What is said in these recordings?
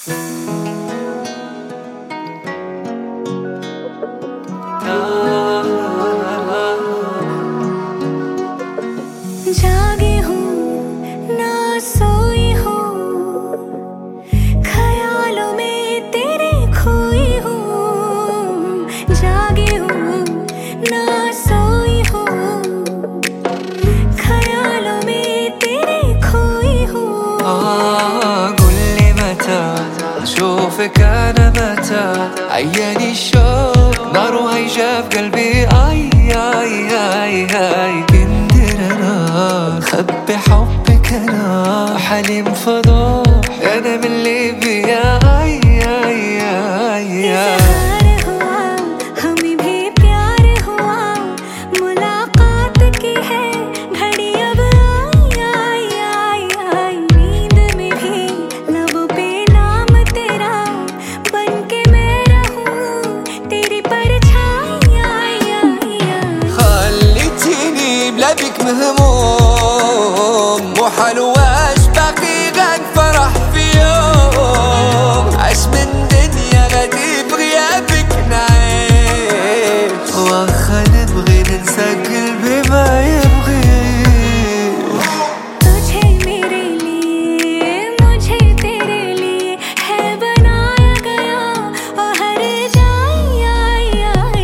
जागी हूँ ना सोई हूँ, ख्यालों में तेरे खोई हूँ। जागी हूँ ना सोई हूँ, ख्यालों में तेरे खोई हूँ. قول لي متى أشوفك أنا، متى عياني الشوق نار هيجا في قلبي. آي آي آي آي كندر أنا خبي حبك، أنا حليم فضوح أنا من اللي بيا. آي آي آي آي بك مهموم وحلواش باقي غاد فرح في يوم. عاش من دنيا غادي بغيابك نعيش، واخا نبغي ننسى قلبي ما يبغي. तुझे मेरे लिए मुझे तेरे लिए है बनाया गया, और हर जाए आई आई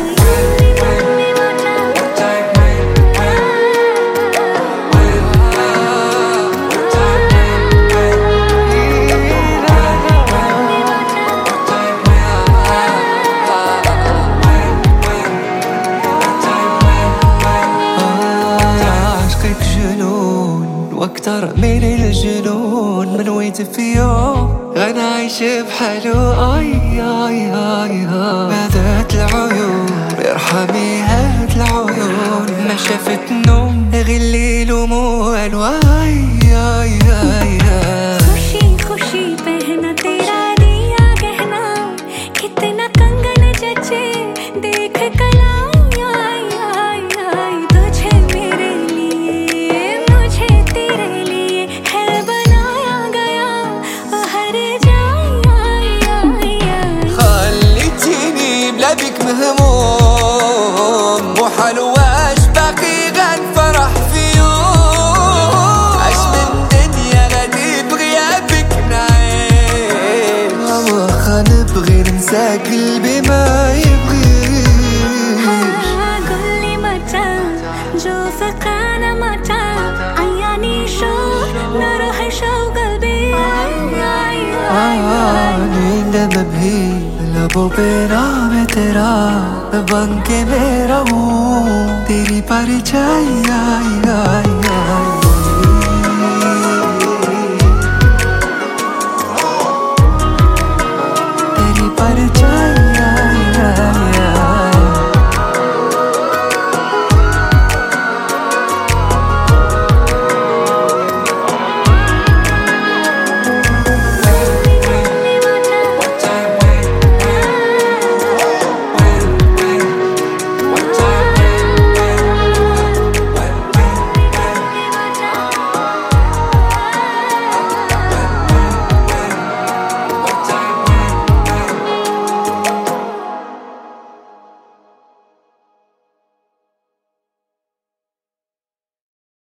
واكتر من الجنون، من ويت في يوم غنعيش بحاله. اي اي اي هذات العيون ارحمي، هات العيون ما شافت نوم غير الليل وموال. واي اي اي खुशी खुशी पहना तेरा दिया गहना, कितना कंगन जचे देख कलाई आई आई आई. तुझे मेरे लिए मुझे तेरे लिए है बनाया गया, और हर जाए आई आई आई. خليتيني بلا بك مهموم وحلواش باقي غاد فرح في يوم. عاش من دنيا غادي بغيابك نعيش، واخا نبغي ننسى قلبي ما يبغيش. قول لي متى جو فقانا متى عياني شوق نار هيشوق قلبي. नींद में भी लबों पे नाम है तेरा, बन के मैं रहूं तेरी परछाई. आई आई आई